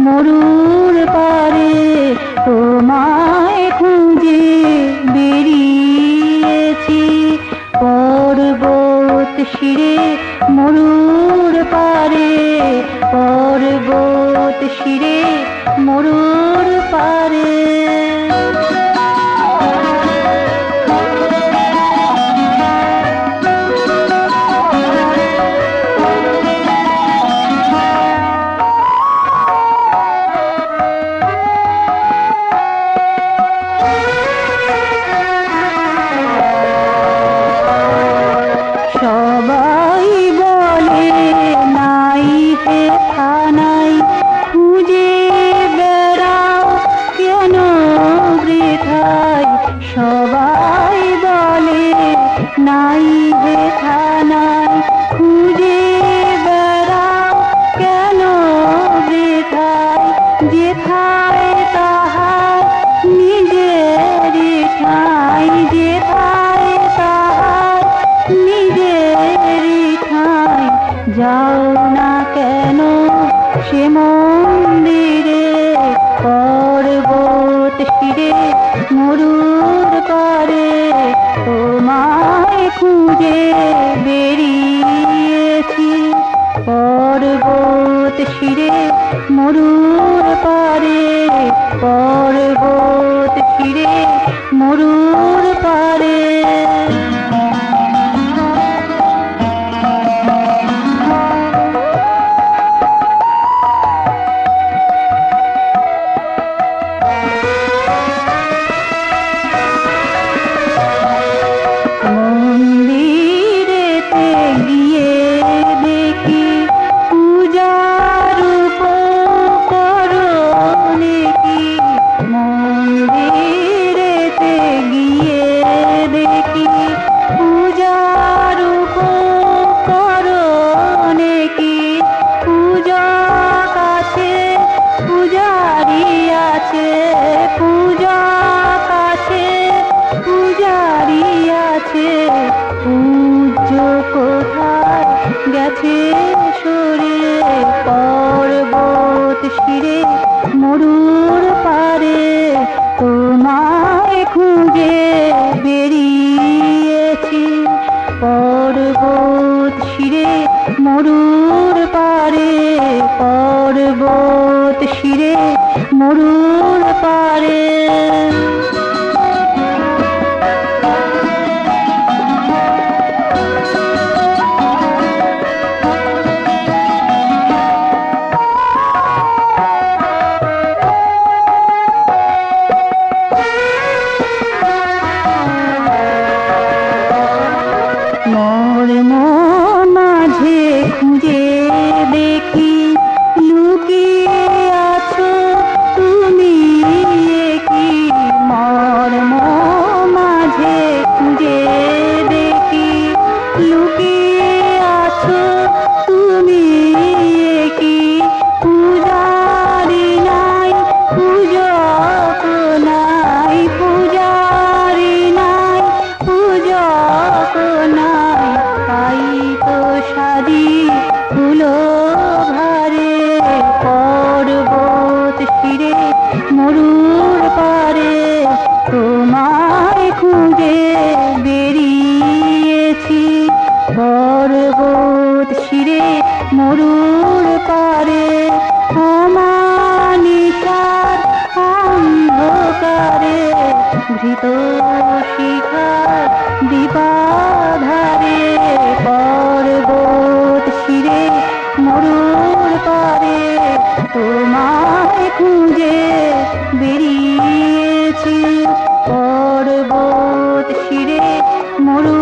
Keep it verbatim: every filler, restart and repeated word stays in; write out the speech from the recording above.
মরুর পারে তোমায় খুঁজে বেরিয়েছি। পর্বত শিরে মরুর পারে, পর্বত শিরে মরুর পারে। সবাই বলে নাই হে থানাই, খুঁজে বেড়াও কেন বৃথায়। সবাই বলে নাই হে থানাই, খুঁজে বেড়াও কেন বৃথায়। যেথায় তাহার নিজের ঠাঁই, যেথায় তাহার নিজের ঠাঁই। যাও না কেন সে মন্দিরে, পর্বত শিরে মরুর পারে তোমায় খুঁজে বেরিয়েছি। পর্বত শিরে মরুর পারে, পর্বত শিরে মরুর পারে। মন্দিরেতে গিয়ে দেখি পূজার উপকরণে কি। মন্দিরেতে গিয়ে দেখি পূজার উপকরণে কি। পূজা কাছে পূজারি আছে, পূজা কাছে পূজারি আছে। পূজ্য কোথায় গেছে সরে, পর্বত শিরে মরুর পারে তোমায় খুঁজে বেরিয়েছি। পর্বত শিরে মরুর পারে, পর্বত শিরে মরুর পারে। মর্ম মাঝে খুঁজে দেখি লুকিয়ে আছো তুমি কি। মর্ম মাঝে খুঁজে দেখি লুকিয়ে আছো তুমি কি। পূজারি নাই পূজক নাই, পূজারি নাই পূজক নাই। তাই তো সাজি ফুলো ভারে, পর্বত শিরে মরুর পারে তোমায় খুঁজে বেরিয়েছি। পর্বত শিরে মরুর পারে অমানিসার অন্ধকারে। ধৃত শিখার দীপাধারে, পর্বত শিরে মরুর পারে তোমায় খুঁজে বেরিয়েছি। পর্বত শিরে মরুর